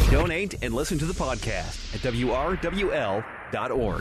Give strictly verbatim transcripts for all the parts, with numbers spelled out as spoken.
Donate and listen to the podcast at W R W L dot org.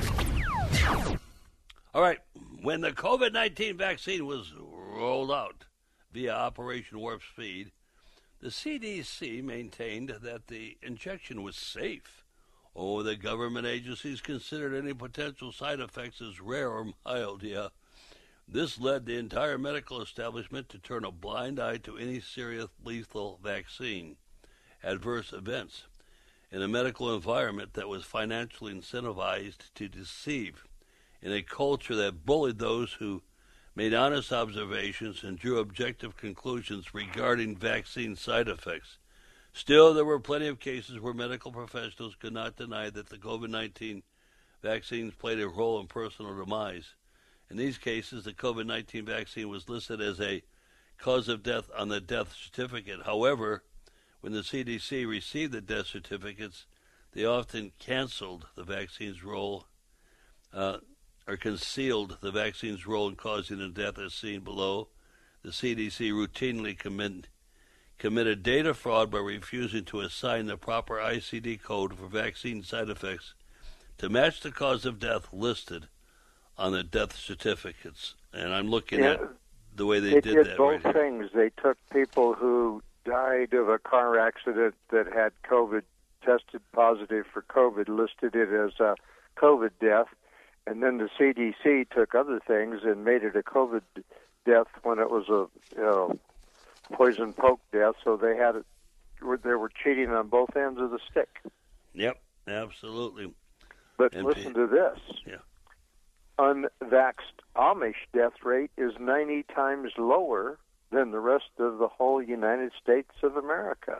All right. When the COVID nineteen vaccine was rolled out via Operation Warp Speed, the C D C maintained that the injection was safe. Oh, the government agencies considered any potential side effects as rare or mild, yeah. This led the entire medical establishment to turn a blind eye to any serious lethal vaccine adverse events in a medical environment that was financially incentivized to deceive, in a culture that bullied those who made honest observations and drew objective conclusions regarding vaccine side effects. Still, there were plenty of cases where medical professionals could not deny that the COVID nineteen vaccines played a role in personal demise. In these cases, the COVID nineteen vaccine was listed as a cause of death on the death certificate. However, when the C D C received the death certificates, they often canceled the vaccine's role uh, or concealed the vaccine's role in causing a death as seen below. The C D C routinely commit, committed data fraud by refusing to assign the proper I C D code for vaccine side effects to match the cause of death listed on the death certificates. And I'm looking yeah, at the way they, they did, did that. both right things. They took people who died of a car accident that had COVID, tested positive for COVID, listed it as a COVID death, and then the C D C took other things and made it a COVID death when it was a you know, poison poke death. So they had it. They were cheating on both ends of the stick. Yep, absolutely. But and listen pe- to this. Yeah. Unvaxxed Amish death rate is ninety times lower than the rest of the whole United States of America.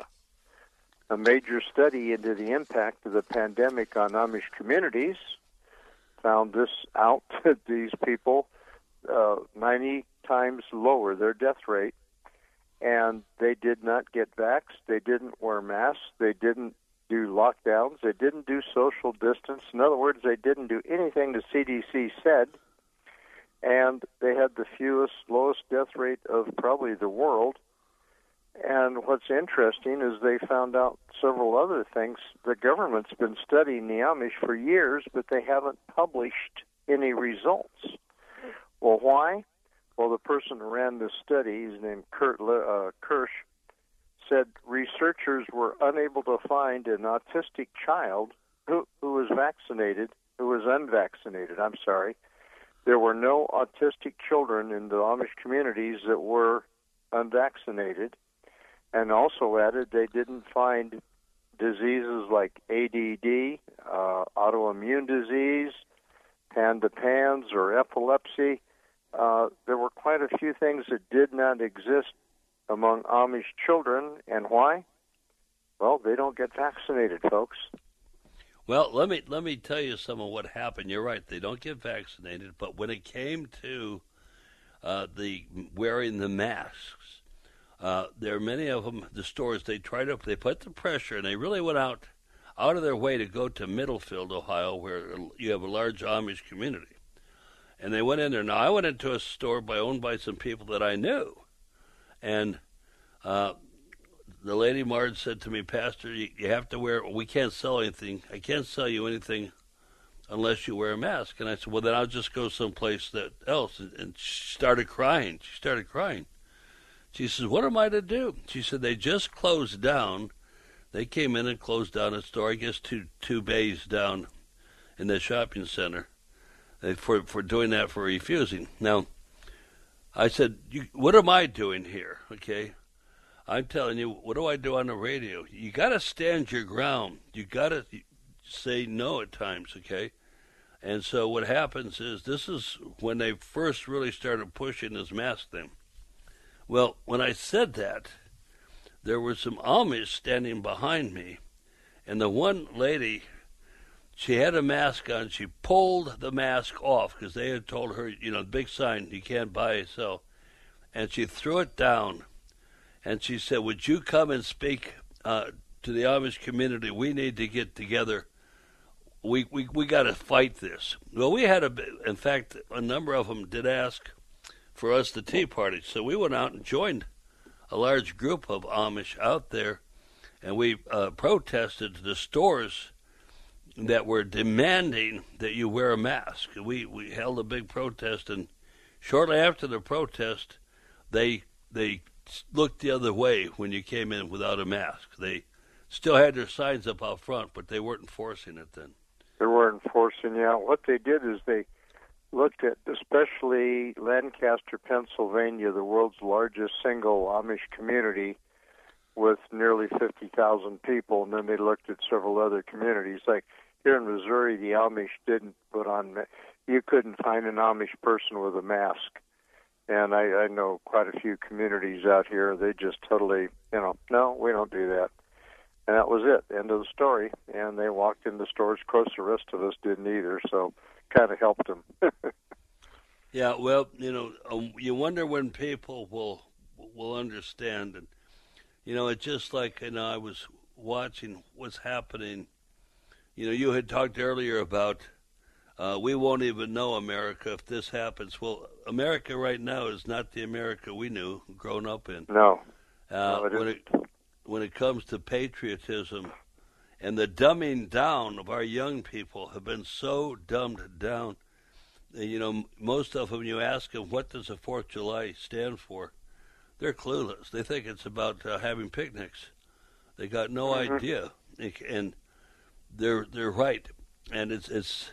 A major study into the impact of the pandemic on Amish communities found this out, that these people, uh, ninety times lower their death rate, and they did not get vaxxed, they didn't wear masks, they didn't do lockdowns, they didn't do social distance. In other words, they didn't do anything the C D C said, and they had the fewest, lowest death rate of probably the world. And what's interesting is they found out several other things. The government's been studying the Amish for years, but they haven't published any results. Well, why? Well, the person who ran this study, his name Kurt uh, Kirsch, said researchers were unable to find an autistic child who, who was vaccinated, who was unvaccinated, I'm sorry. There were no autistic children in the Amish communities that were unvaccinated, and also added they didn't find diseases like A D D, uh, autoimmune disease, pan-to-pans, or epilepsy. Uh, there were quite a few things that did not exist among Amish children, and why? Well, they don't get vaccinated, folks. Well, let me let me tell you some of what happened. You're right; they don't get vaccinated. But when it came to uh, the wearing the masks, uh, there are many of them. The stores they tried to they put the pressure, and they really went out out of their way to go to Middlefield, Ohio, where you have a large Amish community. And they went in there. Now, I went into a store by owned by some people that I knew. And uh, the lady Marge said to me, Pastor, you, you have to wear, we can't sell anything. I can't sell you anything unless you wear a mask. And I said, well, then I'll just go someplace that else. And, and she started crying. She started crying. She says, what am I to do? She said, they just closed down. They came in and closed down a store, I guess two two bays down in the shopping center they, for, for doing that, for refusing. Now, I said, you, what am I doing here, okay? I'm telling you, what do I do on the radio? You got to stand your ground. You got to say no at times, okay? And so what happens is, this is when they first really started pushing this mask thing. Well, when I said that, there were some Amish standing behind me, and the one lady, she had a mask on. She pulled the mask off because they had told her, you know, the big sign, you can't buy or sell. And she threw it down, and she said, would you come and speak uh, to the Amish community? We need to get together. We we we got to fight this. Well, we had a, in fact, a number of them did ask for us the Tea Party. So we went out and joined a large group of Amish out there, and we uh, protested the stores that were demanding that you wear a mask. We we held a big protest, and shortly after the protest, they they looked the other way when you came in without a mask. They still had their signs up out front, but they weren't enforcing it then. They weren't enforcing it. What they did is they looked at, especially Lancaster, Pennsylvania, the world's largest single Amish community with nearly fifty thousand people, and then they looked at several other communities. Like here in Missouri, the Amish didn't put on, you couldn't find an Amish person with a mask. And I, I know quite a few communities out here, they just totally, you know, no, we don't do that. And that was it, end of the story. And they walked in the stores. Of course, the rest of us didn't either, so kind of helped them. Yeah, well, you know, um, you wonder when people will will understand. And, you know, it's just like, you know, I was watching what's happening. You know, you had talked earlier about uh, we won't even know America if this happens. Well, America right now is not the America we knew, grown up in. No. Uh, no it when, it, when it comes to patriotism and the dumbing down of our young people have been so dumbed down. You know, most of them, you ask them, what does the fourth of July stand for? They're clueless. They think it's about uh, having picnics. They got no mm-hmm. idea. And they're they're right. And it's, it's,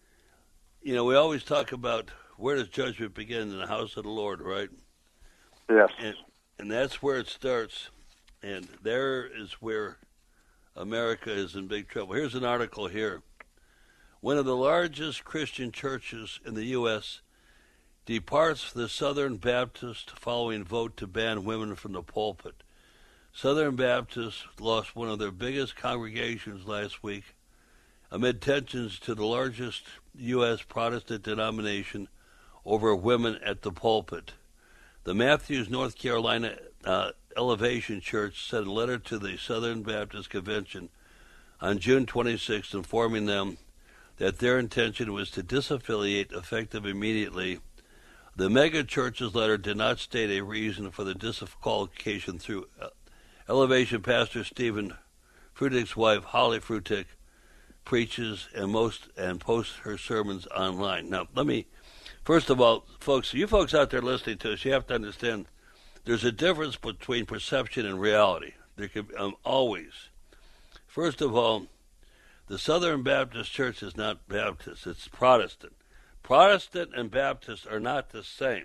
you know, we always talk about where does judgment begin? In the house of the Lord, right? Yes. And, and that's where it starts. And there is where America is in big trouble. Here's an article here. One of the largest Christian churches in the U S departs the Southern Baptist following vote to ban women from the pulpit. Southern Baptists lost one of their biggest congregations last week amid tensions to the largest U S Protestant denomination over women at the pulpit. The Matthews, North Carolina uh, Elevation Church sent a letter to the Southern Baptist Convention on June twenty-sixth informing them that their intention was to disaffiliate effective immediately. The mega church's letter did not state a reason for the disqualification through uh, Elevation Pastor Stephen Frutick's wife, Holly Frutick, preaches and most and posts her sermons online. Now, let me, first of all, folks, you folks out there listening to us, you have to understand there's a difference between perception and reality. There can um, always. First of all, the Southern Baptist Church is not Baptist, it's Protestant. Protestant and Baptist are not the same.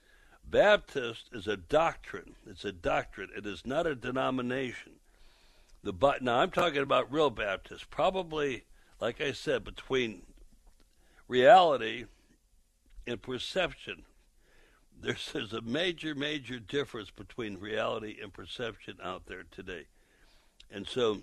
Baptist is a doctrine. It's a doctrine. It is not a denomination. The Now, I'm talking about real Baptists. Probably, like I said, between reality and perception, there's, there's a major, major difference between reality and perception out there today. And so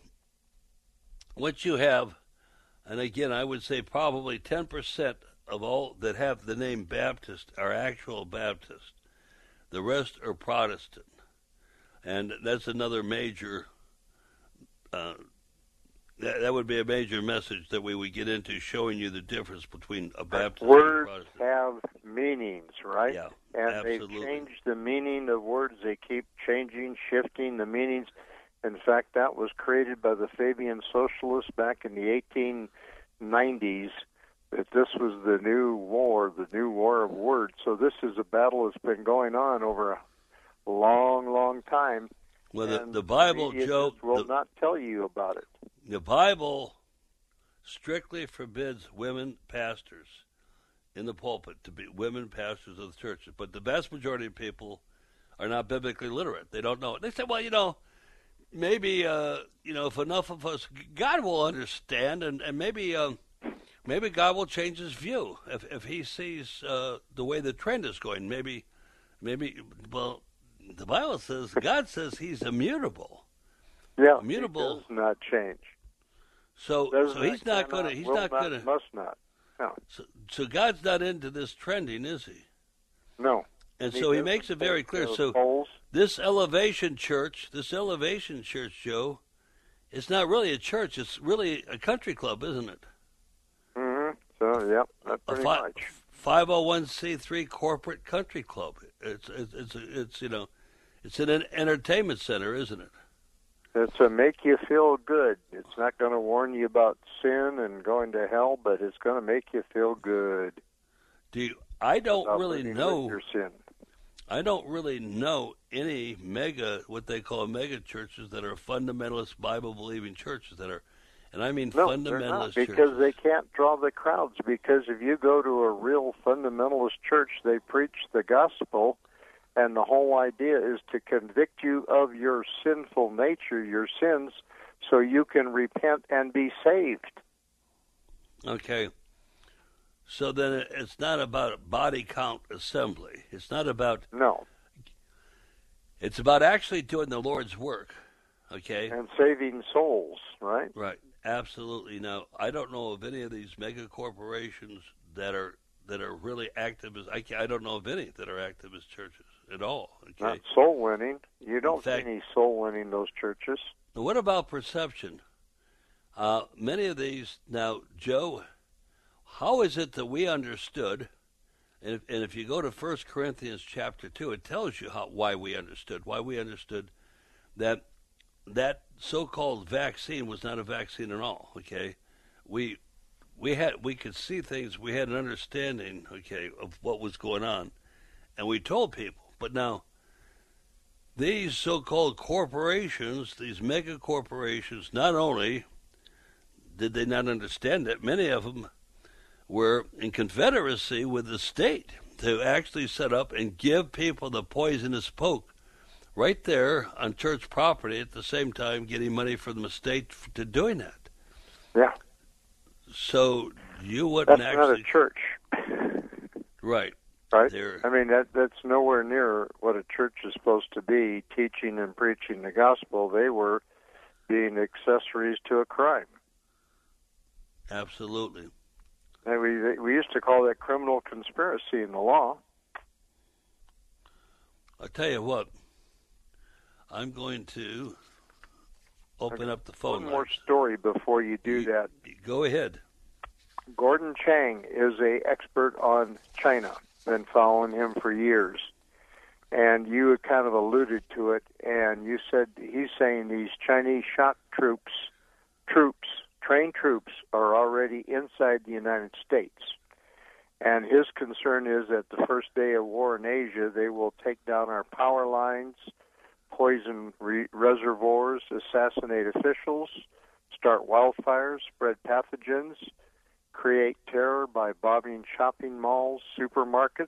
what you have, and again, I would say probably ten percent of all that have the name Baptist are actual Baptist. The rest are Protestant. And that's another major, uh, that, that would be a major message that we would get into, showing you the difference between a Baptist words and a Protestant. Have meanings, right? Yeah, and absolutely. They've changed the meaning of words. They keep changing, shifting the meanings. In fact, that was created by the Fabian Socialists back in the eighteen nineties, that this was the new war, the new war of words. So this is a battle that's been going on over a long, long time. Well, the, the Bible, the Joe, will the, not tell you about it. The Bible strictly forbids women pastors in the pulpit to be women pastors of the churches. But the vast majority of people are not biblically literate. They don't know it. They say, well, you know, maybe, uh, you know, if enough of us, God will understand, and, and maybe um, maybe God will change his view if if he sees uh, the way the trend is going. Maybe, maybe, well, the Bible says, God says he's immutable. Yeah, immutable. He does not change. So, does so he's not going to, he's not not, going to, must not. No. So, so God's not into this trending, is he? No. And he so he makes it very clear. So polls. this Elevation Church, this Elevation Church, Joe, it's not really a church. It's really a country club, isn't it? Mm-hmm. So, yep, that's pretty a fi- much. five oh one c three corporate country club. It's, it's, it's, it's you know, it's an entertainment center, isn't it? It's to make you feel good. It's not going to warn you about sin and going to hell, but it's going to make you feel good. Do you, I don't about really living know. with your sin. I don't really know any mega, what they call mega churches that are fundamentalist Bible believing churches that are, and I mean No, fundamentalist they're not, churches. because they can't draw the crowds. Because if you go to a real fundamentalist church, they preach the gospel, and the whole idea is to convict you of your sinful nature, your sins, so you can repent and be saved. Okay. So then it's not about body count assembly. It's not about. No. It's about actually doing the Lord's work. Okay. And saving souls, right? Right. Absolutely. Now, I don't know of any of these mega corporations that are that are really active as I, can, I don't know of any that are active as churches at all. Okay. Not soul winning. You don't fact, see any soul winning those churches. What about perception? Uh, many of these now, Joe. How is it that we understood? And if, and if you go to First Corinthians chapter two, it tells you how why we understood. Why we understood that that so-called vaccine was not a vaccine at all. Okay, we we had we could see things. We had an understanding, okay, of what was going on, and we told people. But now, these so-called corporations, these mega corporations, not only did they not understand it, many of them were in confederacy with the state to actually set up and give people the poisonous poke right there on church property, at the same time getting money from the state to doing that. Yeah. So you wouldn't That's actually... not a church. Right. Right? They're... I mean, that that's nowhere near what a church is supposed to be, teaching and preaching the gospel. They were being accessories to a crime. Absolutely. And we we used to call that criminal conspiracy in the law. I'll tell you what, I'm going to open up the phone One more lines. story before you do You- that. Go ahead. Gordon Chang is a expert on China. Been following him for years. And you had kind of alluded to it, and you said he's saying these Chinese shock troops, troops, trained troops, are already inside the United States. And his concern is that the first day of war in Asia, they will take down our power lines, poison re- reservoirs, assassinate officials, start wildfires, spread pathogens, create terror by bombing shopping malls, supermarkets.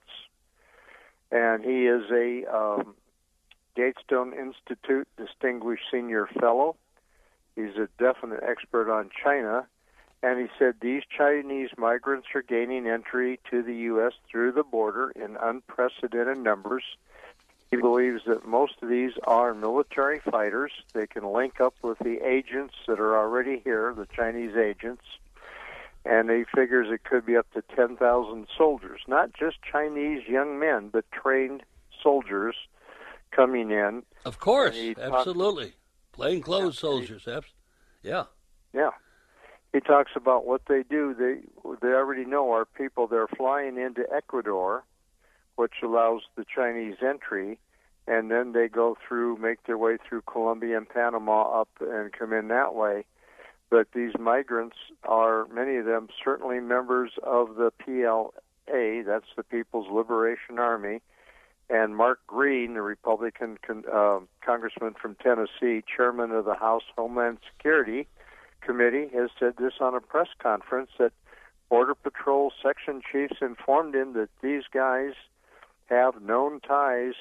And he is a um, Gatestone Institute Distinguished Senior Fellow. He's a definite expert on China. And he said these Chinese migrants are gaining entry to the U S through the border in unprecedented numbers. He believes that most of these are military fighters. They can link up with the agents that are already here, the Chinese agents. And he figures it could be up to ten thousand soldiers, not just Chinese young men, but trained soldiers coming in. Of course, he talks- absolutely. Plainclothes Yeah, soldiers, abs- yeah. Yeah. He talks about what they do. They they already know our people. They're flying into Ecuador, which allows the Chinese entry, and then they go through, make their way through Colombia and Panama up and come in that way. But these migrants are, many of them, certainly members of the P L A, that's the People's Liberation Army. And Mark Green, the Republican con- uh, congressman from Tennessee, chairman of the House Homeland Security Committee, has said this on a press conference, that Border Patrol section chiefs informed him that these guys have known ties.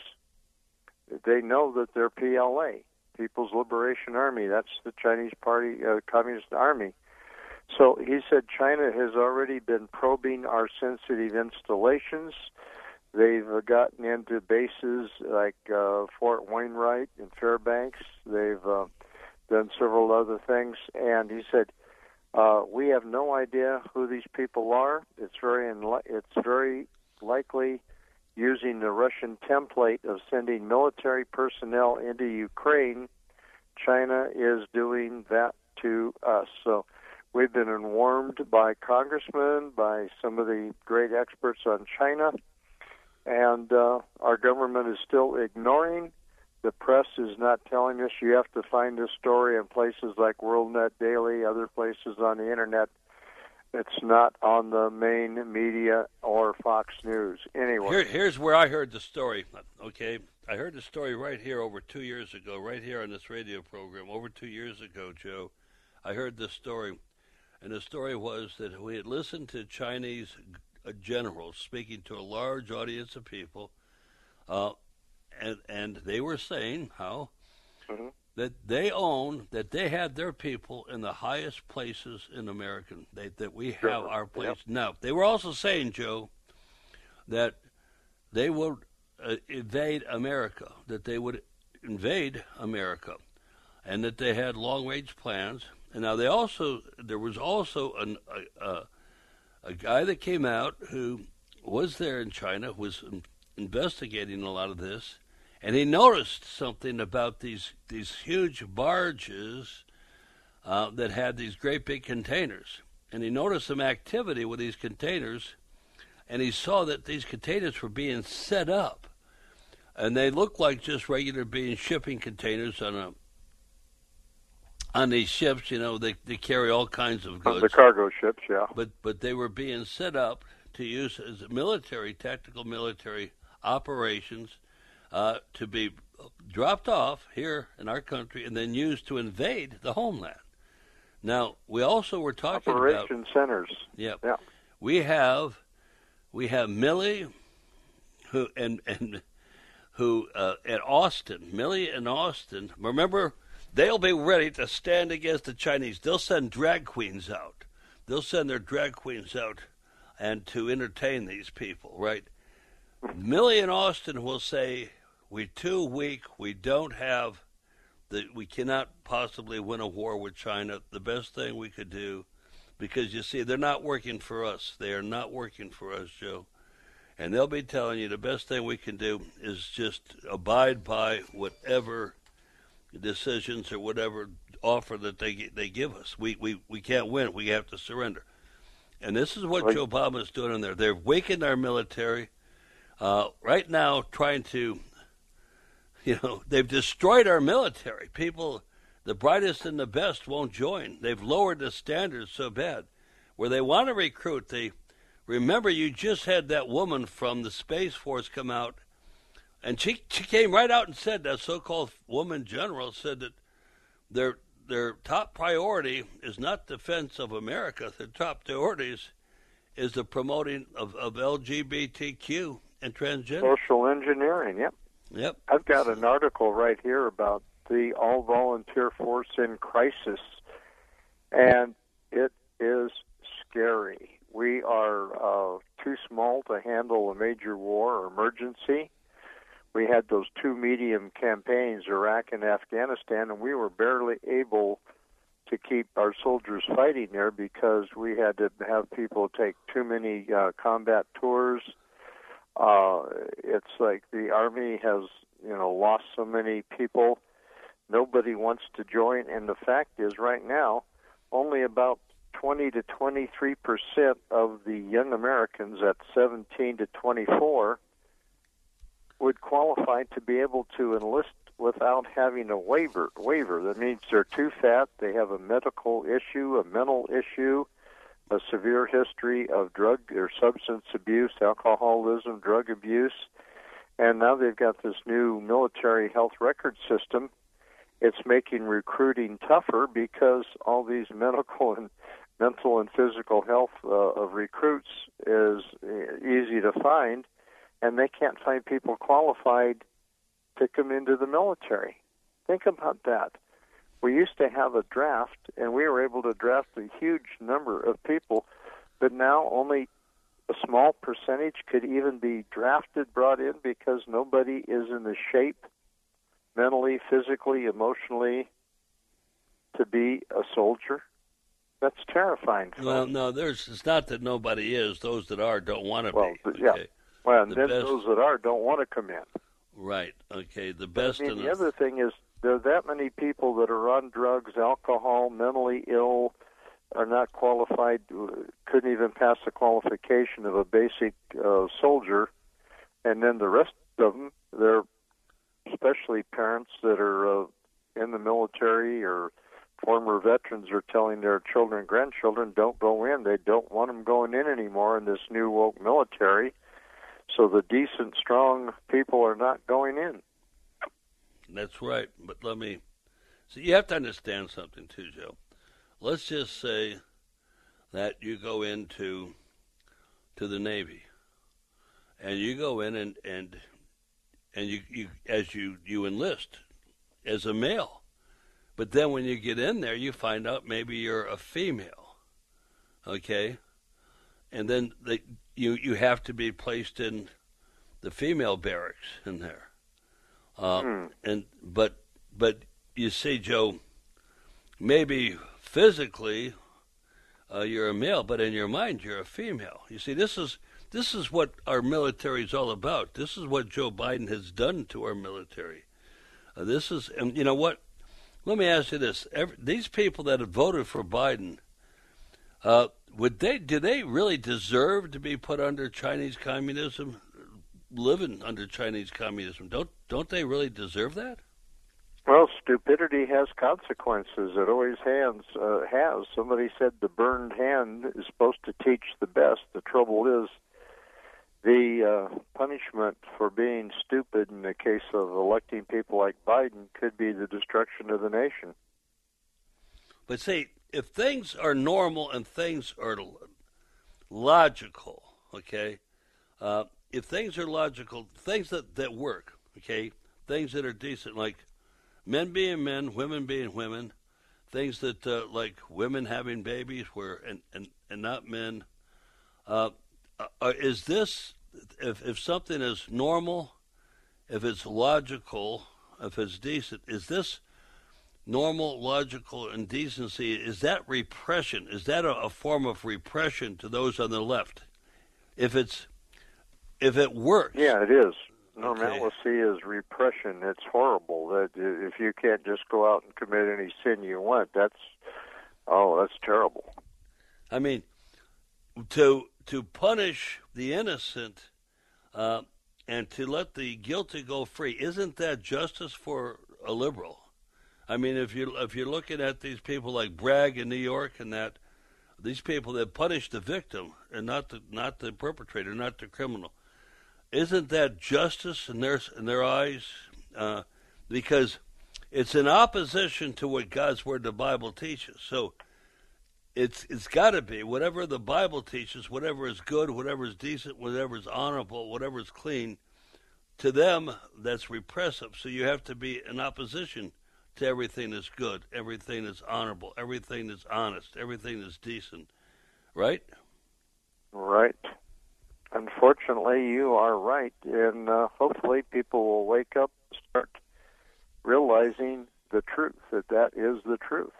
They know that they're P L A, People's Liberation Army. That's the Chinese Party, uh, Communist Army. So he said China has already been probing our sensitive installations. They've uh, gotten into bases like uh, Fort Wainwright and Fairbanks. They've uh, done several other things. And he said, uh, we have no idea who these people are. It's very unli- it's very likely using the Russian template of sending military personnel into Ukraine. China is doing that to us. So we've been informed by congressmen, by some of the great experts on China, and uh, our government is still ignoring the press is not telling us. You have to find this story in places like WorldNet Daily, other places on the Internet. It's not on the main media or Fox News. Anyway. Here, here's where I heard the story, okay? I heard the story right here over two years ago, right here on this radio program. Over two years ago, Joe, I heard this story. And the story was that we had listened to Chinese generals speaking to a large audience of people, uh, and and they were saying how mm-hmm. that they own, that they had their people in the highest places in America, they, that we have sure. our place. Yep. Now, they were also saying, Joe, that they would uh, invade America, that they would invade America, and that they had long-range plans. And now they also, there was also an, a, a, a guy that came out who was there in China, was investigating a lot of this, and he noticed something about these these huge barges uh, that had these great big containers. And he noticed some activity with these containers, and he saw that these containers were being set up. And they looked like just regular being shipping containers on a on these ships. You know, they, they carry all kinds of goods. The cargo ships, yeah. But but they were being set up to use as military, tactical military operations, uh, to be dropped off here in our country and then used to invade the homeland. Now, we also were talking Operation about... Operation centers. Yep. Yeah. We have, we have Milley, who, and, and, who, uh, at Austin, Milley and Austin, remember, they'll be ready to stand against the Chinese. They'll send drag queens out. They'll send their drag queens out and to entertain these people, right? Milley and Austin will say, we're too weak, we don't have, the, we cannot possibly win a war with China. The best thing we could do, because you see, they're not working for us. They are not working for us, Joe. And they'll be telling you the best thing we can do is just abide by whatever decisions or whatever offer that they they give us. We we, we can't win. We have to surrender. And this is what right. Joe Obama is doing in there. They're weakening our military. Uh, right now, trying to, you know, they've destroyed our military. People, the brightest and the best won't join. They've lowered the standards so bad. Where they want to recruit, they, remember you just had that woman from the Space Force come out, and she, she came right out and said, that so-called woman general said that their their top priority is not defense of America. Their top priorities is the promoting of, of L G B T Q and transgender. Social engineering, yep. Yep. I've got an article right here about the all-volunteer force in crisis, and it is scary. We are uh, too small to handle a major war or emergency. We had those two medium campaigns, Iraq and Afghanistan, and we were barely able to keep our soldiers fighting there because we had to have people take too many uh, combat tours. Uh, it's like the Army has, you know, lost so many people. Nobody wants to join, and the fact is right now only about twenty to twenty-three percent of the young Americans at seventeen to twenty-four would qualify to be able to enlist without having a waiver. Waiver. That means they're too fat, they have a medical issue, a mental issue, a severe history of drug or substance abuse, alcoholism, drug abuse, and now they've got this new military health record system. It's making recruiting tougher because all these medical and mental and physical health uh, of recruits is easy to find, and they can't find people qualified to come into the military. Think about that. We used to have a draft, and we were able to draft a huge number of people, but now only a small percentage could even be drafted, brought in, because nobody is in the shape, mentally, physically, emotionally, to be a soldier. That's terrifying. Well, no, there's. It's not that nobody is. Those that are don't want to well, be. Okay? Yeah. Well, and the then best, those that are don't want to come in. Right. Okay. The best. I mean, in the other thing is there are that many people that are on drugs, alcohol, mentally ill, are not qualified, couldn't even pass the qualification of a basic uh, soldier, and then the rest of them, they're especially parents that are uh, in the military or former veterans are telling their children and grandchildren, don't go in. They don't want them going in anymore in this new woke military. So the decent, strong people are not going in. That's right. But let me... So you have to understand something, too, Joe. Let's just say that you go into to the Navy, and you go in and and, and you, you as you, you enlist as a male. But then when you get in there, you find out maybe you're a female, okay? And then they, you you have to be placed in the female barracks in there. Uh, mm. And but but you see, Joe, maybe physically uh, you're a male, but in your mind you're a female. You see, this is this is what our military is all about. This is what Joe Biden has done to our military. Uh, this is, and you know what? Let me ask you this: Every, these people that have voted for Biden, uh, would they? Do they really deserve to be put under Chinese communism, living under Chinese communism? Don't don't they really deserve that? Well, stupidity has consequences. It always has. Uh, has. Somebody said the burned hand is supposed to teach the best. The trouble is, the uh, punishment for being stupid in the case of electing people like Biden could be the destruction of the nation. But see, if things are normal and things are logical, okay, uh, if things are logical, things that, that work, okay, things that are decent, like men being men, women being women, things that uh, like women having babies where and, and, and not men, uh, Uh, is this, if if something is normal, if it's logical, if it's decent, is this normal, logical, and decency, is that repression? Is that a, a form of repression to those on the left? If it's, if it works. Yeah, it is. Normalcy okay. is repression. It's horrible. That if you can't just go out and commit any sin you want, that's, oh, that's terrible. I mean, to... to punish the innocent uh, and to let the guilty go free, isn't that justice for a liberal? I mean, if you if you're looking at these people like Bragg in New York and that, these people that punish the victim and not the not the perpetrator, not the criminal, isn't that justice in their in their eyes? Uh, because it's in opposition to what God's word, the Bible, teaches. So. It's it's got to be whatever the Bible teaches, whatever is good, whatever is decent, whatever is honorable, whatever is clean. To them, that's repressive. So you have to be in opposition to everything that's good, everything that's honorable, everything that's honest, everything that's decent. Right? Right. Unfortunately, you are right, and uh, hopefully people will wake up and start realizing the truth, that that is the truth.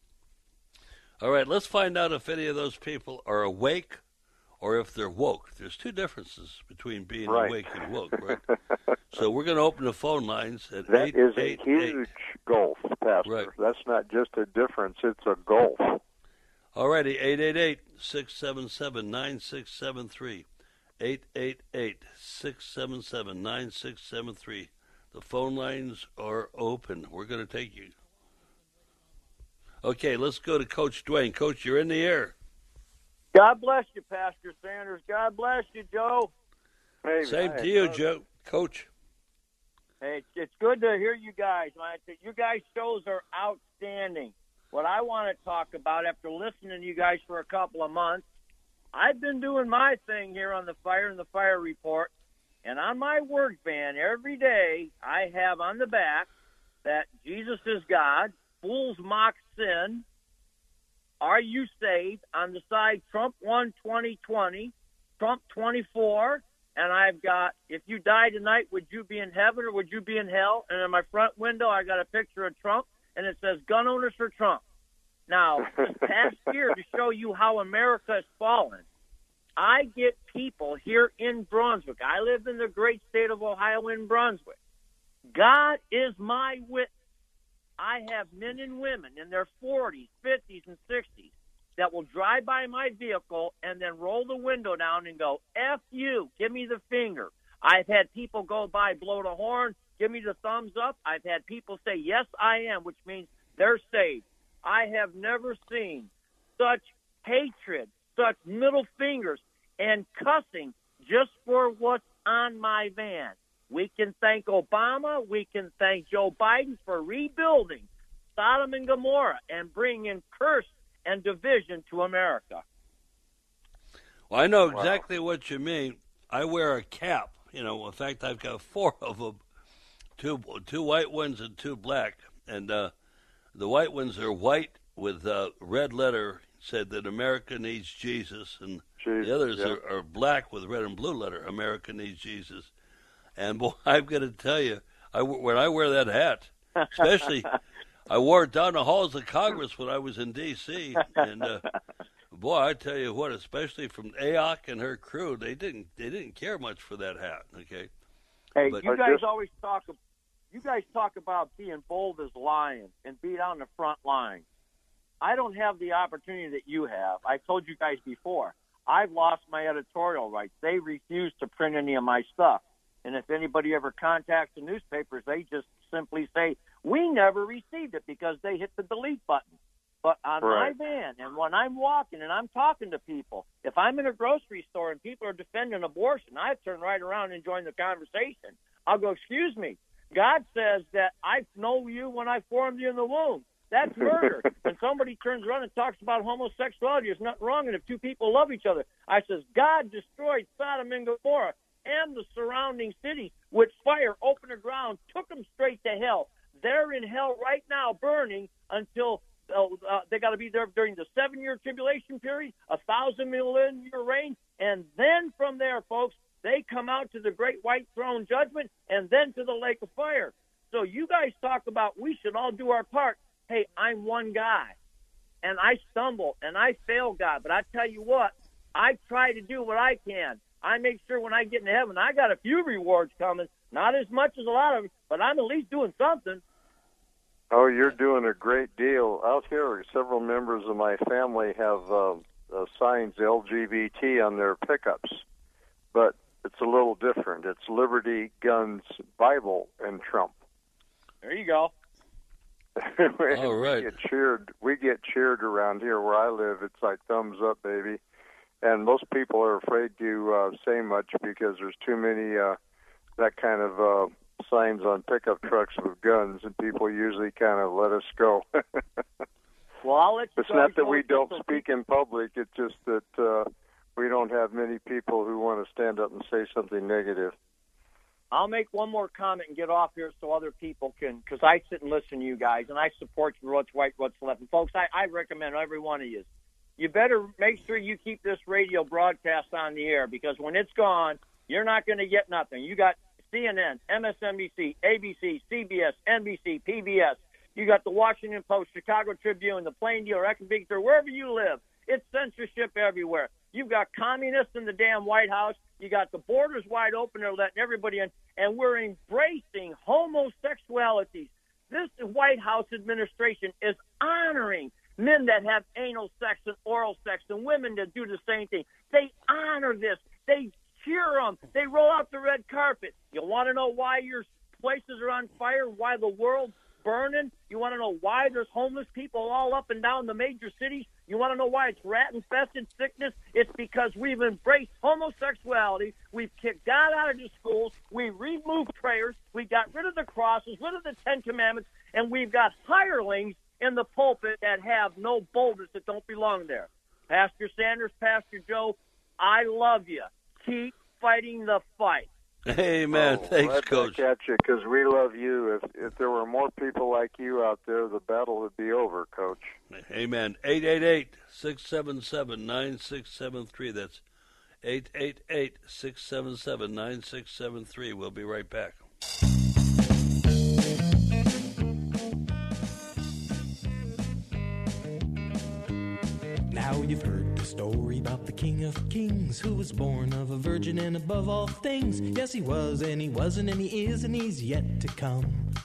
All right, let's find out if any of those people are awake or if they're woke. There's two differences between being right. awake and woke, right? So we're going to open the phone lines at that eight is a eight huge eight. Gulf, Pastor. Right. That's not just a difference, it's a gulf. All righty, eight eight eight, six seven seven, nine six seven three. eight eight eight, six seven seven, nine six seven three. The phone lines are open. We're going to take you. Okay, let's go to Coach Dwayne. Coach, you're in the air. God bless you, Pastor Sanders. God bless you, Joe. Hey, Same man. to you, Joe. Coach. Hey, it's good to hear you guys. You guys' shows are outstanding. What I want to talk about, after listening to you guys for a couple of months, I've been doing my thing here on the Fire and the Fire Report, and on my word band every day I have on the back that Jesus is God, fools mock sin, are you saved? On the side, Trump won twenty twenty, Trump twenty-four, and I've got, if you die tonight, would you be in heaven or would you be in hell? And in my front window, I got a picture of Trump, and it says, gun owners for Trump. Now, this past year, to show you how America has fallen, I get people here in Brunswick. I live in the great state of Ohio in Brunswick. God is my witness. I have men and women in their forties, fifties, and sixties that will drive by my vehicle and then roll the window down and go, F you, give me the finger. I've had people go by, blow the horn, give me the thumbs up. I've had people say, yes, I am, which means they're saved. I have never seen such hatred, such middle fingers, and cussing just for what's on my van. We can thank Obama. We can thank Joe Biden for rebuilding Sodom and Gomorrah and bringing curse and division to America. Well, I know exactly wow. what you mean. I wear a cap. You know, in fact, I've got four of them, two two white ones and two black. And uh, the white ones are white with uh, red letter, said that America needs Jesus. And Jesus, the others yeah. are, are black with red and blue letter, America needs Jesus. And, boy, I'm going to tell you, I, when I wear that hat, especially, I wore it down the halls of Congress when I was in D C And, uh, boy, I tell you what, especially from A O C and her crew, they didn't they didn't care much for that hat, okay? Hey, but, you guys always talk you guys talk about being bold as lions and being on the front line. I don't have the opportunity that you have. I told you guys before, I've lost my editorial rights. They refuse to print any of my stuff. And if anybody ever contacts the newspapers, they just simply say, we never received it because they hit the delete button. But on right. my van, and when I'm walking and I'm talking to people, if I'm in a grocery store and people are defending abortion, I turn right around and join the conversation. I'll go, excuse me, God says that I know you when I formed you in the womb. That's murder. And somebody turns around and talks about homosexuality. There's nothing wrong, and if two people love each other. I says, God destroyed Sodom and Gomorrah and the surrounding cities with fire, open the ground, took them straight to hell. They're in hell right now burning until uh, uh, they got to be there during the seven-year tribulation period, a thousand millennial reign, and then from there, folks, they come out to the great white throne judgment and then to the lake of fire. So you guys talk about we should all do our part. Hey, I'm one guy, and I stumble, and I fail, God. But I tell you what, I try to do what I can. I make sure when I get into heaven, I got a few rewards coming, not as much as a lot of them, but I'm at least doing something. Oh, you're doing a great deal. Out here, several members of my family have uh, uh, signs L G B T on their pickups, but it's a little different. It's liberty, guns, Bible, and Trump. There you go. we, All right. We get cheered. We get cheered around here where I live. It's like thumbs up, baby. And most people are afraid to uh, say much because there's too many uh, that kind of uh, signs on pickup trucks with guns, and people usually kind of let us go. Well, I'll let you it's not that we don't speak in public. It's just that uh, we don't have many people who want to stand up and say something negative. I'll make one more comment and get off here so other people can, because I sit and listen to you guys, and I support you, what's right, what's left. And, folks, I, I recommend every one of you. You better make sure you keep this radio broadcast on the air, because when it's gone, you're not going to get nothing. You got C N N, M S N B C, A B C, C B S, N B C, P B S. You got the Washington Post, Chicago Tribune, the Plain Dealer, Echo Victor, wherever you live. It's censorship everywhere. You've got communists in the damn White House. You got the borders wide open. They're letting everybody in, and we're embracing homosexuality. This White House administration is honoring men that have anal sex and oral sex and women that do the same thing. They honor this. They cheer them. They roll out the red carpet. You want to know why your places are on fire, why the world's burning? You want to know why there's homeless people all up and down the major cities? You want to know why it's rat-infested sickness? It's because we've embraced homosexuality. We've kicked God out of the schools. We removed prayers. We got rid of the crosses, rid of the Ten Commandments, and we've got hirelings in the pulpit that have no boldness, that don't belong there. Pastor Sanders, Pastor Joe, I love you. Keep fighting the fight. Amen. Oh, Thanks, right Coach. Back at you, because we love you. If if there were more people like you out there, the battle would be over, Coach. Amen. eight eight eight, six seven seven, nine six seven three. That's eight eight eight, six seven seven, nine six seven three. We'll be right back. Now you've heard the story about the King of Kings, who was born of a virgin and above all things. Yes, he was, and he wasn't, and he is, and he's yet to come.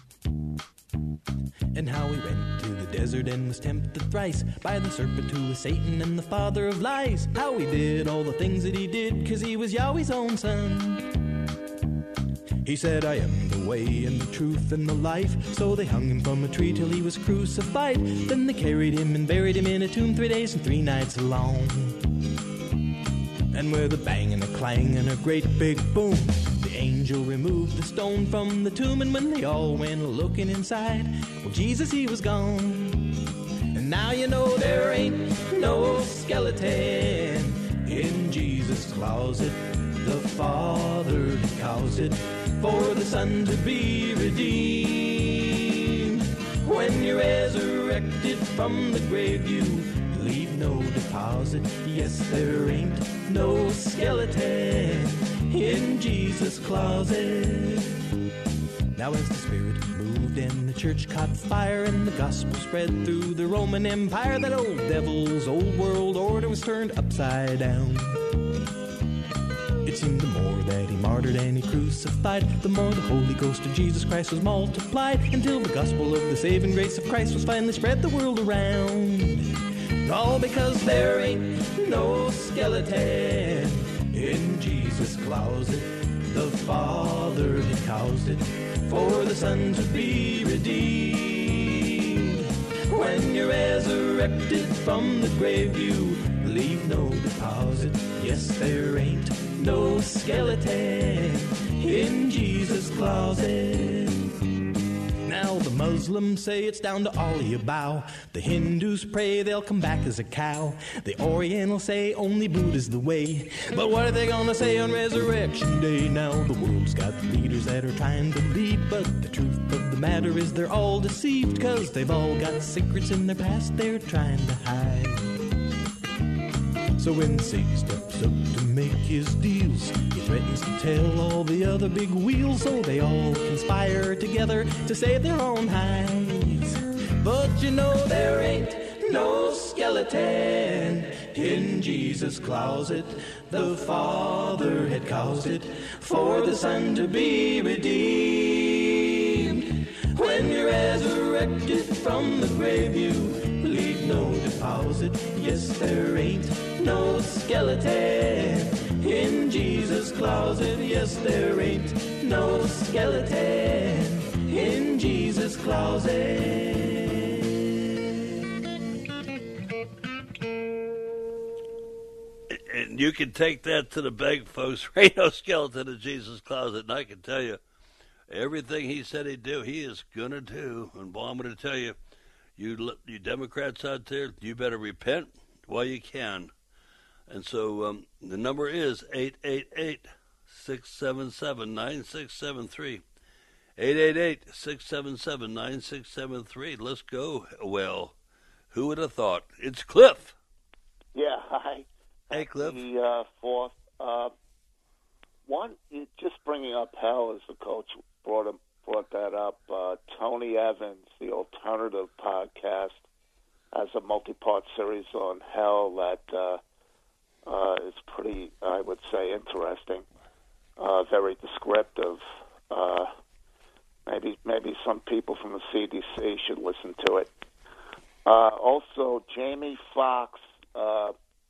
And how he went to the desert and was tempted thrice by the serpent who was Satan and the father of lies. How he did all the things that he did, 'cause he was Yahweh's own son. He said, I am the the way and the truth and the life. So they hung him from a tree till he was crucified. Then they carried him and buried him in a tomb three days and three nights long. And with a bang and a clang and a great big boom, the angel removed the stone from the tomb. And when they all went looking inside, well, Jesus, he was gone. And now you know there ain't no skeleton in Jesus' closet. The Father caused it for the Son to be redeemed. When you're resurrected from the grave, you leave no deposit. Yes, there ain't no skeleton in Jesus' closet. Now as the Spirit moved and the church caught fire and the gospel spread through the Roman Empire, that old devil's old world order was turned upside down. It seemed the more that he martyred and he crucified, the more the Holy Ghost of Jesus Christ was multiplied, until the gospel of the saving grace of Christ was finally spread the world around. All because there ain't no skeleton in Jesus' closet. The Father had caused it for the Son to be redeemed. When you're resurrected from the grave, you leave no deposit. Yes, there ain't no skeleton in Jesus' closet. Now the Muslims say it's down to all you bow. The Hindus pray they'll come back as a cow. The Orientals say only Buddha's the way. But what are they gonna say on Resurrection Day? Now the world's got leaders that are trying to lead, but the truth of the matter is they're all deceived, 'cause they've all got secrets in their past they're trying to hide. So when Satan steps up to make his deals, he threatens to tell all the other big wheels, so they all conspire together to save their own hides. But you know there ain't no skeleton in Jesus' closet. The Father had caused it for the Son to be redeemed. When you're resurrected from the grave, you leave no deposit. Yes, there ain't no skeleton in Jesus' closet. Yes, there ain't no skeleton in Jesus' closet. And you can take that to the bank, folks. There ain't no skeleton in Jesus' closet. And I can tell you, everything he said he'd do, he is going to do. And boy, I'm going to tell you, you, you Democrats out there, you better repent while you can. And so um, the number is eight eight eight, six seven seven, nine six seven three. eight eight eight, six seven seven, nine six seven three. Let's go. Well, who would have thought? It's Cliff. Yeah, hi. Hey, Cliff. The uh, fourth. Uh, one, just bringing up Hell as the coach brought, him, brought that up. Uh, Tony Evans, the Alternative podcast, has a multi-part series on Hell that uh, uh, is pretty, I would say, interesting. Uh, very descriptive. Uh, maybe maybe some people from the C D C should listen to it. Uh, also, Jamie Foxx, uh,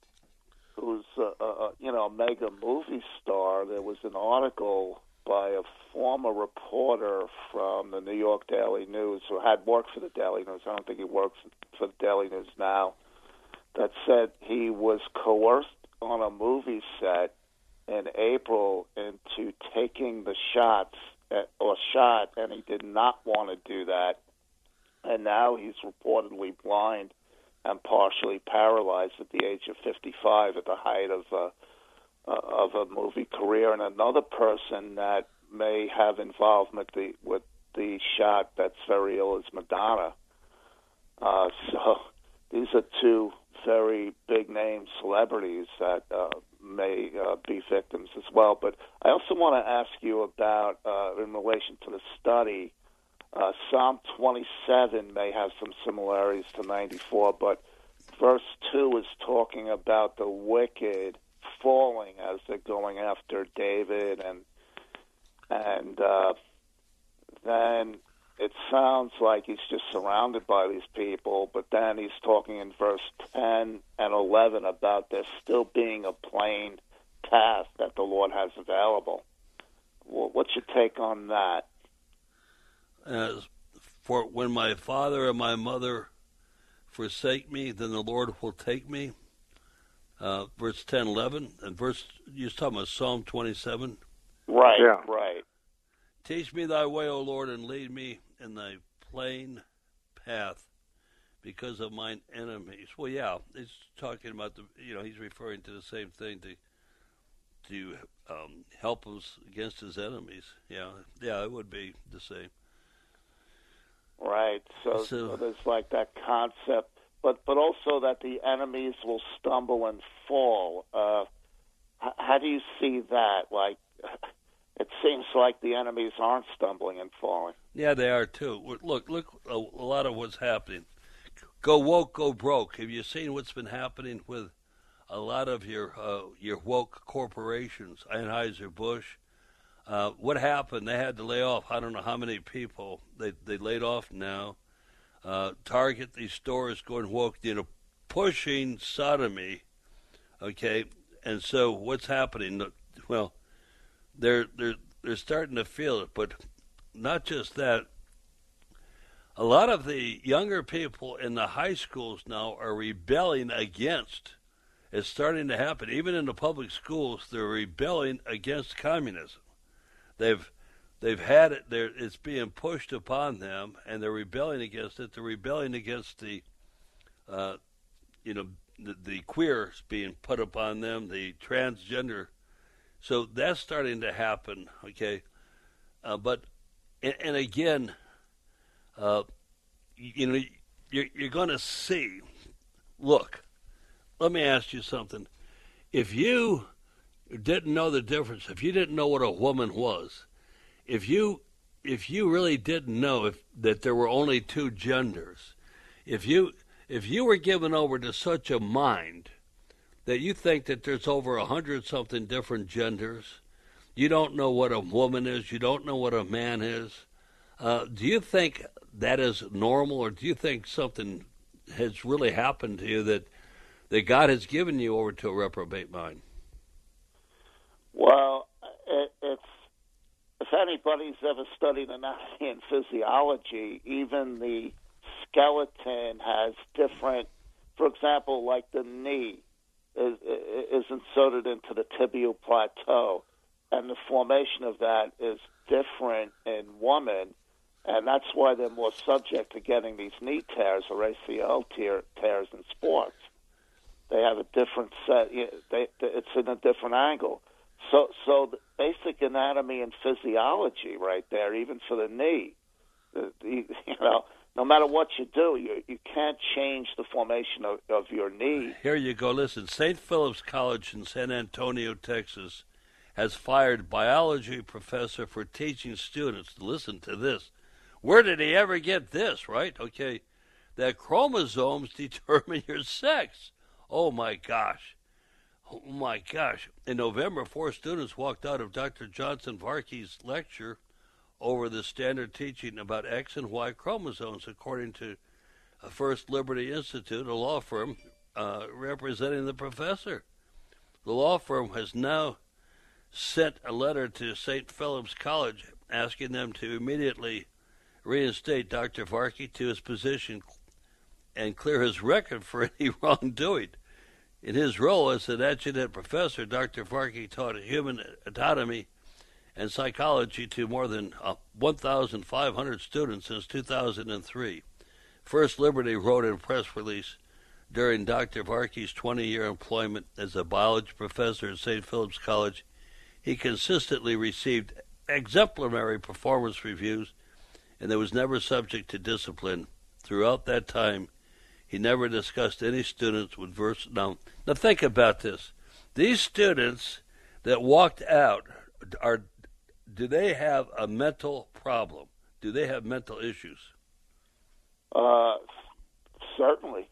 who's uh, uh, you know a mega movie star. There was an article by a former reporter from the New York Daily News, who had worked for the Daily News. I don't think he works for the Daily News now. That said he was coerced on a movie set in April into taking the shots at, or shot, and he did not want to do that. And now he's reportedly blind and partially paralyzed at the age of fifty-five, at the height of uh, uh, of a movie career. And another person that may have involvement the, with the shot that's very ill is Madonna. Uh, so these are two very big-name celebrities that uh, may uh, be victims as well. But I also want to ask you about, uh, in relation to the study, uh, Psalm twenty-seven may have some similarities to ninety-four, but verse two is talking about the wicked falling as they're going after David, and and uh, then it sounds like he's just surrounded by these people, but then he's talking in verse ten and eleven about there still being a plain path that the Lord has available. Well, what's your take on that? Uh, for when my father and my mother forsake me, then the Lord will take me. Uh, verse ten, eleven, and verse, you're talking about Psalm twenty-seven. Right, Yeah. right. Teach me thy way, O Lord, and lead me in thy plain path because of mine enemies. Well, yeah, he's talking about the, you know, he's referring to the same thing, to to um, help us against his enemies. Yeah, yeah, it would be the same. Right. So, So- so there's like that concept, but but also that the enemies will stumble and fall. Uh, h- how do you see that? Like, it seems like the enemies aren't stumbling and falling. Yeah, they are too. Look, look, a, a lot of what's happening. Go woke, go broke. Have you seen what's been happening with a lot of your uh, your woke corporations, Anheuser-Busch? Uh, what happened? They had to lay off, I don't know how many people. They they laid off now. Uh, Target, these stores going woke, you know, pushing sodomy, okay? And so what's happening? Well, they're they're they're starting to feel it, but not just that. A lot of the younger people in the high schools now are rebelling against. It's starting to happen. Even in the public schools, they're rebelling against communism. They've they've had it. They're, it's being pushed upon them, and they're rebelling against it. They're rebelling against the, uh, you know, the, the queers being put upon them, the transgender. So that's starting to happen. Okay, uh, but and, and again. Uh, you know, you're, you're going to see. Look, let me ask you something. If you didn't know the difference, if you didn't know what a woman was, if you if you really didn't know if that there were only two genders, if you if you were given over to such a mind that you think that there's over a hundred something different genders, you don't know what a woman is, you don't know what a man is. Uh, do you think that is normal, or do you think something has really happened to you that that God has given you over to a reprobate mind? Well, it, it's if anybody's ever studied anatomy and physiology, even the skeleton has different. For example, like the knee is, is inserted into the tibial plateau, and the formation of that is different in women. And that's why they're more subject to getting these knee tears or A C L tear, tears in sports. They have a different set. They, it's in a different angle. So, so the basic anatomy and physiology, right there, even for the knee. The, the, you know, no matter what you do, you you can't change the formation of, of your knee. Here you go. Listen, Saint Philip's College in San Antonio, Texas, has fired biology professor for teaching students. Listen to this. Where did he ever get this, right? Okay, that chromosomes determine your sex. Oh, my gosh. Oh, my gosh. In November, four students walked out of Doctor Johnson Varkey's lecture over the standard teaching about X and Y chromosomes, according to First Liberty Institute, a law firm uh, representing the professor. The law firm has now sent a letter to Saint Philip's College asking them to immediately reinstate Doctor Varkey to his position and clear his record for any wrongdoing. In his role as an adjunct professor, Doctor Varkey taught human anatomy and psychology to more than uh, one thousand five hundred students since two thousand three. First Liberty wrote in a press release, during Doctor Varkey's twenty-year employment as a biology professor at Saint Philip's College, he consistently received exemplary performance reviews and that was never subject to discipline. Throughout that time, he never discussed any students with verse. Now, now think about this. These students that walked out, are do they have a mental problem? Do they have mental issues? Uh, certainly.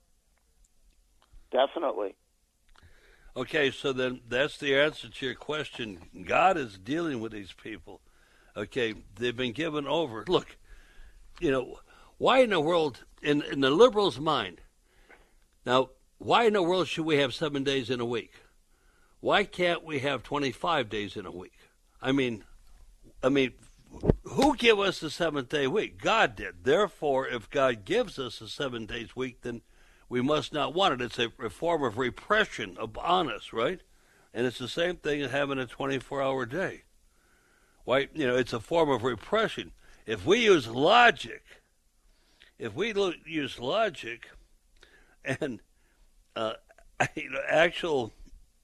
Definitely. Okay, so then that's the answer to your question. God is dealing with these people. Okay, they've been given over. Look, you know, why in the world, in, in the liberal's mind, now, why in the world should we have seven days in a week? Why can't we have twenty-five days in a week? I mean, I mean, who gave us the seventh-day week? God did. Therefore, if God gives us a seven days week, then we must not want it. It's a, a form of repression on us, right? And it's the same thing as having a twenty-four hour day. Why, you know, it's a form of repression. If we use logic, if we lo- use logic and uh, you know, actual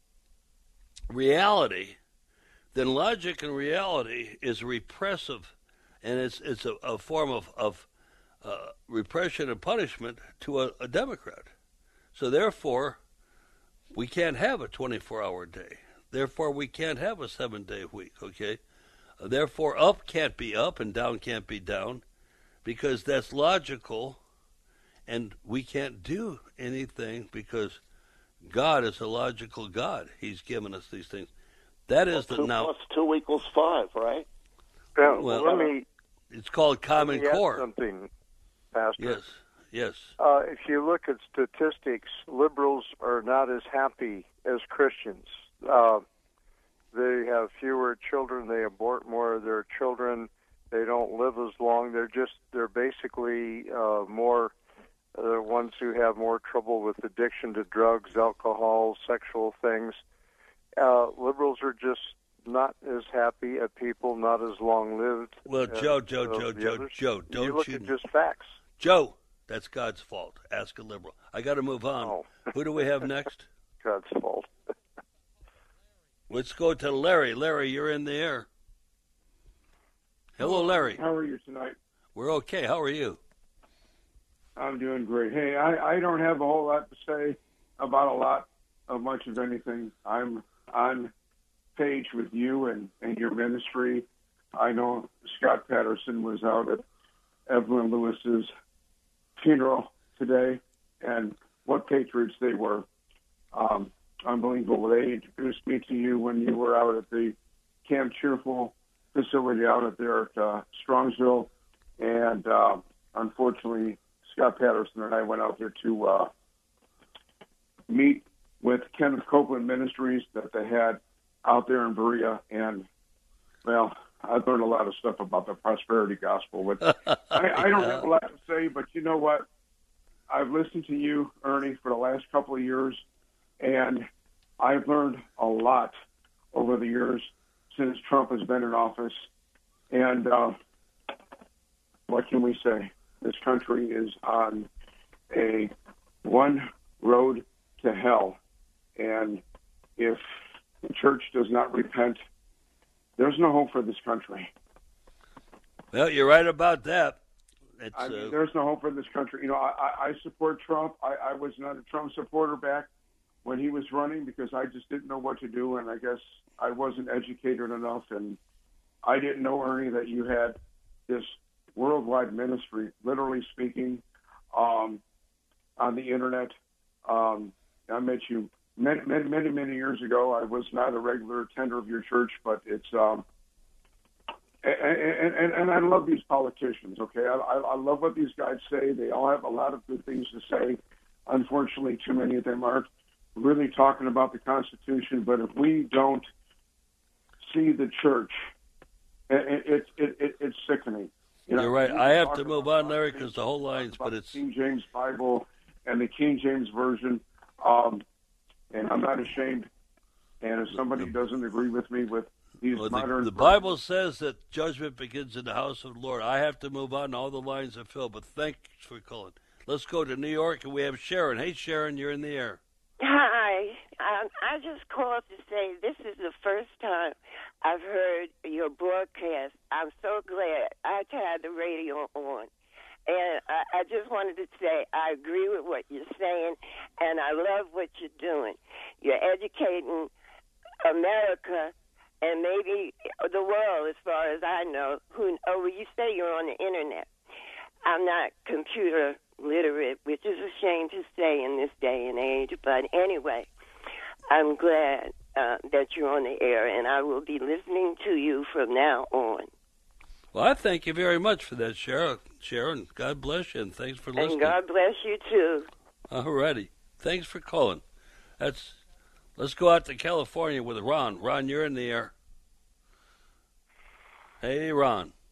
reality, then logic and reality is repressive, and it's it's a, a form of, of uh, repression and punishment to a, a Democrat. So therefore, we can't have a twenty-four hour day. Therefore, we can't have a seven-day week, okay? Uh, therefore, up can't be up and down can't be down, because that's logical, and we can't do anything because God is a logical God. He's given us these things. That is well, the two now. Plus two equals five, right? Well, Well, let me It's called Common let me add Core. something, Pastor. Yes, yes. Uh, if you look at statistics, liberals are not as happy as Christians. Uh, they have fewer children. They abort more of their children. They don't live as long. They're just they're basically uh, more the ones who have more trouble with addiction to drugs, alcohol, sexual things. Uh, liberals are just not as happy at people, not as long-lived. Well, as, Joe, Joe, uh, Joe, the Joe, others. Joe, don't you look you? at just facts. Joe, that's God's fault. Ask a liberal. I got to move on. Oh. Who do we have next? God's fault. Let's go to Larry. Larry, you're in the air. Hello, Larry. How are you tonight? We're okay. How are you? I'm doing great. Hey, I, I don't have a whole lot to say about a lot of much of anything. I'm on page with you and, and your ministry. I know Scott Patterson was out at Evelyn Lewis's funeral today, and what patriots they were. Um, unbelievable. They introduced me to you when you were out at the Camp Cheerful facility out at there at uh, Strongsville, and uh, unfortunately, Scott Patterson and I went out there to uh, meet with Kenneth Copeland Ministries that they had out there in Berea, and, well, I've learned a lot of stuff about the prosperity gospel. But I, I don't have a lot to say, but you know what? I've listened to you, Ernie, for the last couple of years, and I've learned a lot over the years since Trump has been in office. And uh, what can we say? This country is on a one road to hell. And if the church does not repent, there's no hope for this country. Well, you're right about that. It's, I mean, uh, there's no hope for this country. You know, I, I, I support Trump. I, I was not a Trump supporter back when he was running because I just didn't know what to do, and I guess I wasn't educated enough, and I didn't know, Ernie, that you had this worldwide ministry, literally speaking, um, on the Internet. Um, I met you many, many, many, many years ago. I was not a regular attender of your church, but it's um, and, and, and I love these politicians, okay? I, I love what these guys say. They all have a lot of good things to say. Unfortunately, too many of them aren't really talking about the Constitution. But if we don't see the church, it, it, it, it, it's sickening. You know, you're right. I have to move on, Larry, because the whole line's, but it's... King James Bible and the King James Version, um, and I'm not ashamed. And if somebody doesn't agree with me with these well, modern... The, the Bible says that judgment begins in the house of the Lord. I have to move on. All the lines are filled, but thanks for calling. Let's go to New York, and we have Sharon. Hey, Sharon, you're in the air. Hi. Um, I just called to say this is the first time I've heard your broadcast. I'm so glad I had the radio on. And I, I just wanted to say I agree with what you're saying, and I love what you're doing. You're educating America and maybe the world, as far as I know. Who? Oh, well, you say you're on the Internet. I'm not computer literate, which is a shame to say in this day and age. But anyway, I'm glad uh, that you're on the air, and I will be listening to you from now on. Well, I thank you very much for that, Sharon. Sharon, God bless you, and thanks for listening. And God bless you, too. All righty. Thanks for calling. That's. Let's go out to California with Ron. Ron, you're in the air. Hey, Ron.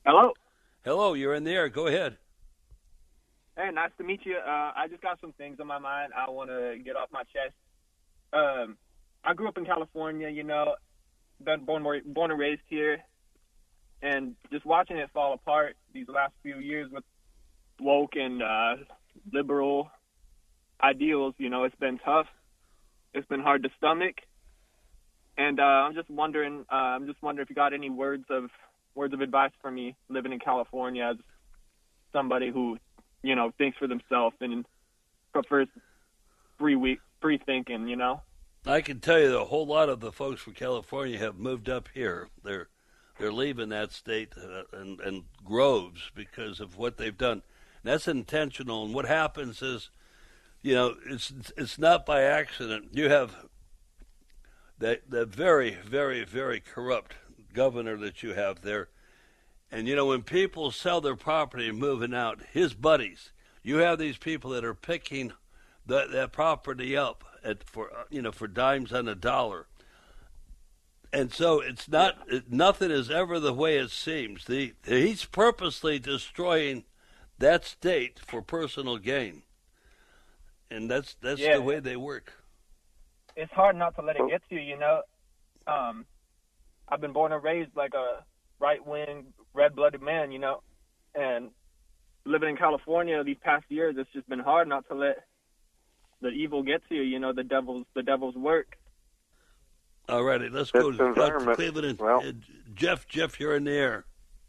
Hello. Hello, you're in the air. Go ahead. Hey, nice to meet you. Uh, I just got some things on my mind I want to get off my chest. Um, I grew up in California, you know, been born, born and raised here, and just watching it fall apart these last few years with woke and uh, liberal ideals, you know, it's been tough. It's been hard to stomach, and uh, I'm just wondering. Uh, I'm just wondering if you got any words of words of advice for me living in California as somebody who, you know, thinks for themselves and prefers free week, free thinking. You know. I can tell you that a whole lot of the folks from California have moved up here. They're they're leaving that state uh, and, and groves because of what they've done. And that's intentional. And what happens is, you know, it's it's not by accident. You have that that very, very, very corrupt governor that you have there. And, you know, when people sell their property and moving out, his buddies, you have these people that are picking that that property up at for you know for dimes on a dollar. And so it's not it, nothing is ever the way it seems. The he's purposely destroying that state for personal gain. And that's that's yeah. the way they work. It's hard not to let it get to you, you know. Um, I've been born and raised like a right-wing, red-blooded man, you know. And living in California these past years, it's just been hard not to let the evil get to you, you know, the devil's the devil's work. All righty, let's go to, to Cleveland. And, well, uh, Jeff, Jeff, you're in the air.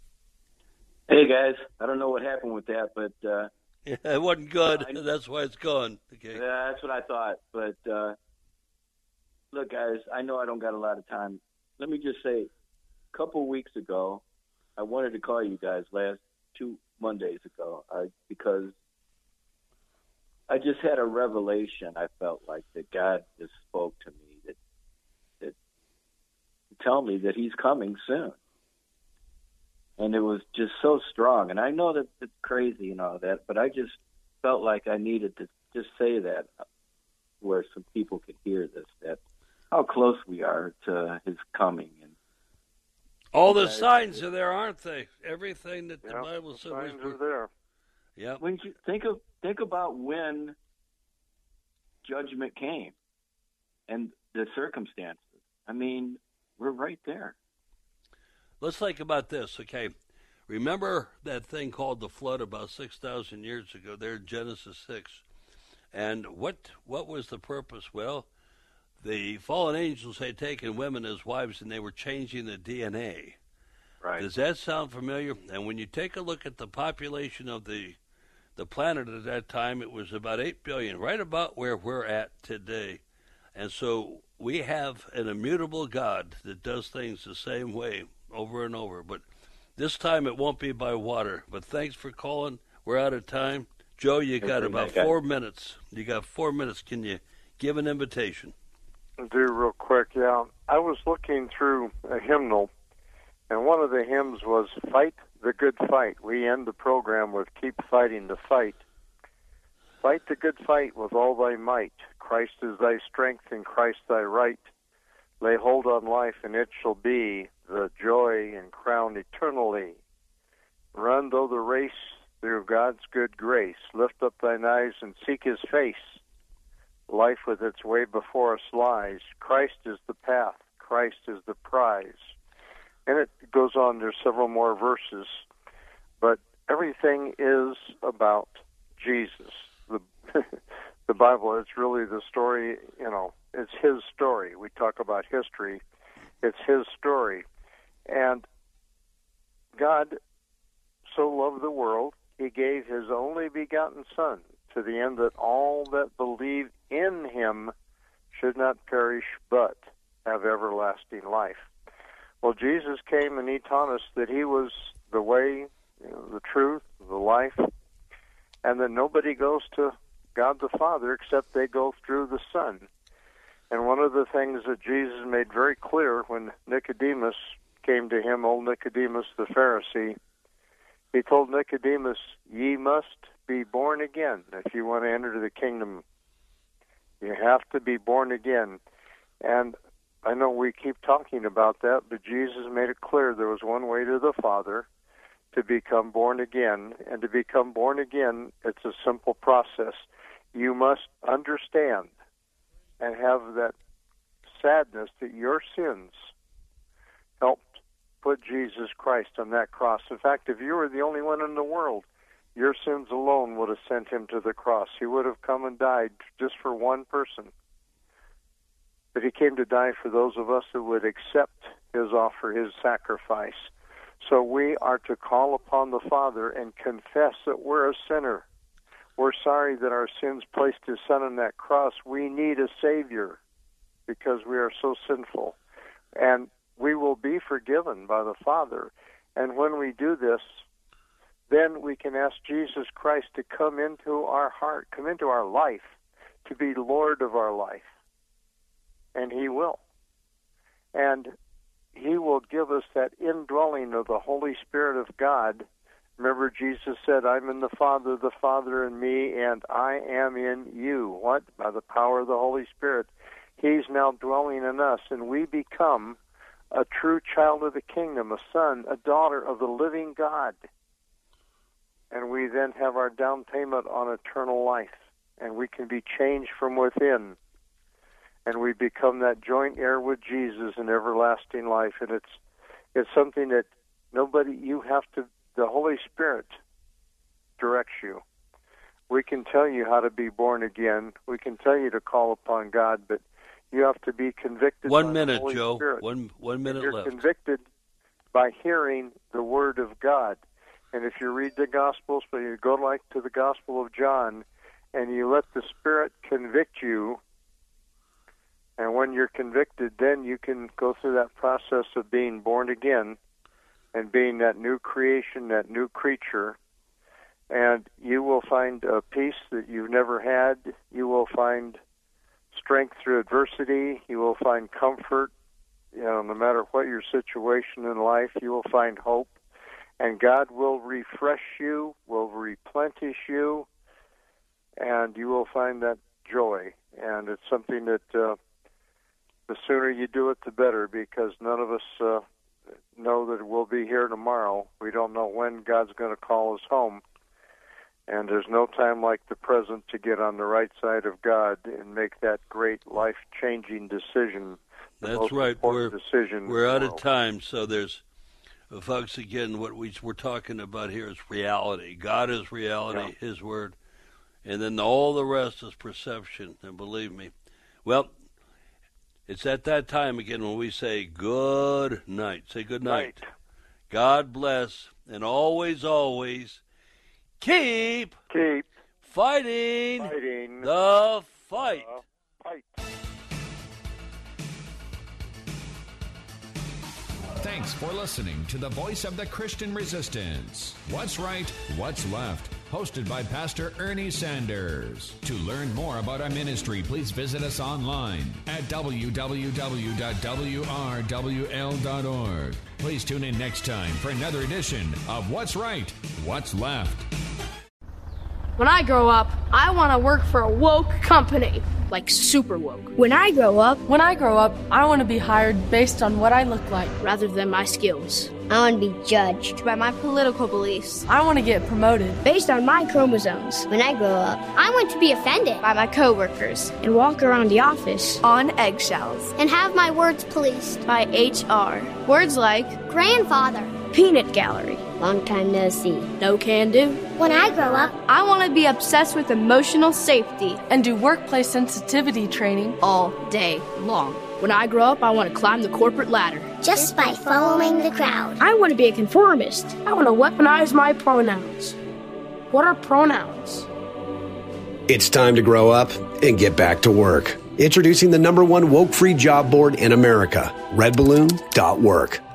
Hey, guys. I don't know what happened with that, but... Uh, yeah, it wasn't good. I, that's why it's gone. Okay. Yeah, that's what I thought. But, uh, look, guys, I know I don't got a lot of time. Let me just say, a couple of weeks ago, I wanted to call you guys last two Mondays ago uh, because I just had a revelation. I felt like that God just spoke to me that that tell me that He's coming soon. And it was just so strong. And I know that it's crazy and all that, but I just felt like I needed to just say that where some people could hear this, that how close we are to His coming. And all the signs are there, aren't they? Everything that the yeah, Bible says. The signs are there. Yeah. When you think of think about when judgment came and the circumstances. I mean, we're right there. Let's think about this, okay? Remember that thing called the flood about six thousand years ago there in Genesis six. And what what was the purpose? Well, the fallen angels had taken women as wives and they were changing the D N A. Right. Does that sound familiar? And when you take a look at the population of the the planet at that time, it was about eight billion, right about where we're at today. And so we have an immutable God that does things the same way over and over. But this time it won't be by water. But thanks for calling. We're out of time. Joe, you got about four minutes. You got four minutes. Can you give an invitation? I'll do real quick, yeah. I was looking through a hymnal, and one of the hymns was Fight the Good Fight. We end the program with Keep Fighting the Fight. Fight the good fight with all thy might. Christ is thy strength and Christ thy right. Lay hold on life and it shall be the joy and crown eternally. Run though the race through God's good grace. Lift up thine eyes and seek His face. Life with its way before us lies. Christ is the path. Christ is the prize. And it goes on. There's several more verses. But everything is about Jesus. The, the Bible, it's really the story, you know, it's His story. We talk about history. It's His story. And God so loved the world, He gave His only begotten Son, to the end that all that believe in Him should not perish but have everlasting life. Well, Jesus came and He taught us that He was the way, you know, the truth, the life, and that nobody goes to God the Father except they go through the Son. And one of the things that Jesus made very clear when Nicodemus came to Him, old Nicodemus the Pharisee, He told Nicodemus, ye must be born again if you want to enter the kingdom. You have to be born again. And I know we keep talking about that, but Jesus made it clear there was one way to the Father, to become born again. And to become born again, it's a simple process. You must understand and have that sadness that your sins helped put Jesus Christ on that cross. In fact, if you were the only one in the world, your sins alone would have sent him to the cross. He would have come and died just for one person. But he came to die for those of us who would accept his offer, his sacrifice. So we are to call upon the Father and confess that we're a sinner. We're sorry that our sins placed his Son on that cross. We need a Savior because we are so sinful. And we will be forgiven by the Father. And when we do this, then we can ask Jesus Christ to come into our heart, come into our life, to be Lord of our life. And he will. And he will give us that indwelling of the Holy Spirit of God. Remember, Jesus said, I'm in the Father, the Father in me, and I am in you. What? By the power of the Holy Spirit. He's now dwelling in us, and we become a true child of the kingdom, a son, a daughter of the living God. And we then have our down payment on eternal life, and we can be changed from within. And we become that joint heir with Jesus in everlasting life. And it's it's something that nobody, you have to, the Holy Spirit directs you. We can tell you how to be born again. We can tell you to call upon God, but you have to be convicted One by minute, the Holy Joe. Spirit. One one minute You're left. You're convicted by hearing the Word of God. And if you read the Gospels, but you go like to the Gospel of John, and you let the Spirit convict you, and when you're convicted, then you can go through that process of being born again and being that new creation, that new creature. And you will find a peace that you've never had. You will find strength through adversity. You will find comfort. You know, no matter what your situation in life, you will find hope. And God will refresh you, will replenish you, and you will find that joy. And it's something that uh, the sooner you do it, the better, because none of us uh, know that we'll be here tomorrow. We don't know when God's going to call us home. And there's no time like the present to get on the right side of God and make that great life-changing decision. That's right. We're, decision we're out of time, so there's, uh, folks, again, what we, we're talking about here is reality. God is reality, yeah. His Word, and then all the rest is perception, and believe me. Well, it's at that time again when we say good night. Say good night. night. God bless, and always, always keep, keep fighting, fighting the fight. Uh, fight. Thanks for listening to the Voice of the Christian Resistance. What's Right, What's Left? Hosted by Pastor Ernie Sanders. To learn more about our ministry, please visit us online at w w w dot w r w l dot org. Please tune in next time for another edition of What's Right, What's Left. When I grow up, I want to work for a woke company, like super woke. When I grow up, when I grow up, I want to be hired based on what I look like, rather than my skills. I want to be judged by my political beliefs. I want to get promoted based on my chromosomes. When I grow up, I want to be offended by my coworkers and walk around the office on eggshells and have my words policed by H R. Words like grandfather, peanut gallery, long time no see, no can do. When I grow up, I want to be obsessed with emotional safety and do workplace sensitivity training all day long. When I grow up, I want to climb the corporate ladder just by following the crowd. I want to be a conformist. I want to weaponize my pronouns. What are pronouns? It's time to grow up and get back to work. Introducing the number one woke-free job board in America, red balloon dot work.